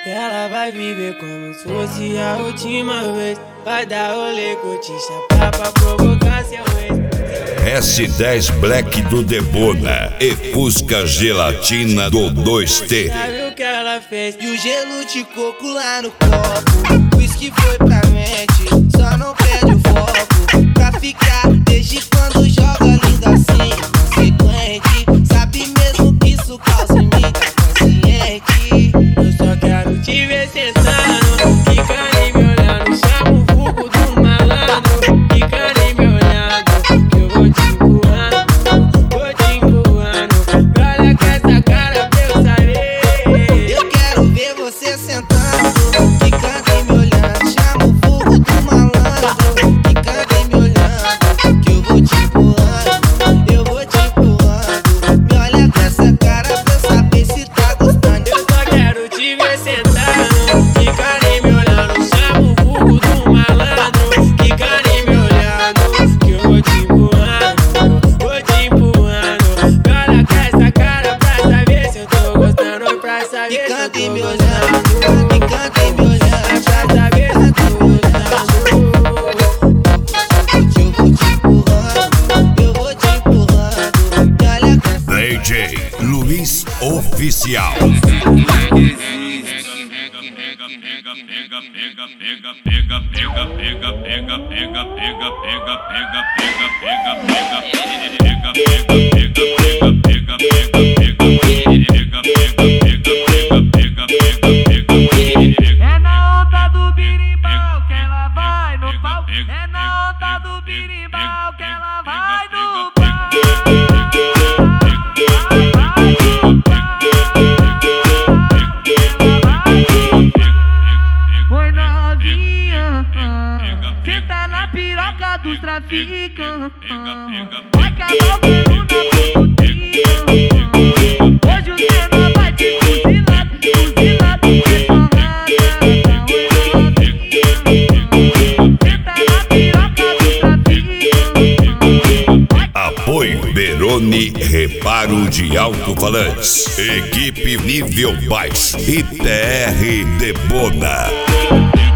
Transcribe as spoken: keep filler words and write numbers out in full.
Ela vai viver como se fosse a última vez. Vai dar rolê, curtir, chapar pra provocar seu ex. S dez Black do Debona e Fusca Gelatina do dois T. Sabe o que ela fez? E o gelo de coco lá no copo. O uísque foi pra mente, só não perde o foco. Pra ficar desde quando joga lindo assim, inconsequente. Sabe mesmo que isso causa em mim, tá consciente. Eu só quero te ver sentando, quicando e me olhando. Chama o vulgo do malandro, quicando e me olhando. Que eu vou te empurrando, vou te empurrando. Olha com essa cara pra eu saber. Eu quero ver você sentando, quicando e me olhando. Chama o vulgo do malandro, quicando e me olhando. Que eu vou te empurrando, eu vou te empurrando. Me olha com essa cara pra eu saber se tá gostando. Eu só quero te ver sentando, quicando e me olhando. Chama o vulgo do malandro, quicando e me olhando. Que eu vou te empurrando, vou te empurrando. Olha com essa cara pra saber se eu tô gostando. Pra saber se eu Quicando tô e me gostando. olhando, quicando e me olhando. Pra saber se eu tô gostando. Eu vou te empurrando, eu vou te empurrando. Me olha com essa D J Luiz Oficial. É na onda do birimbau que ela vai no pau. É na onda do birimbau que ela vai no pau. Oi novinha, senta na piroca dos traficantes. Vai cavar o pelo na putinha. Hoje o tema vai te fuzilar, fuzilar de porrada. Senta na piroca dos traficantes. Apoio Beroni Reparo de Alto-Falantes. Equipe nível baixo. I T R Debona.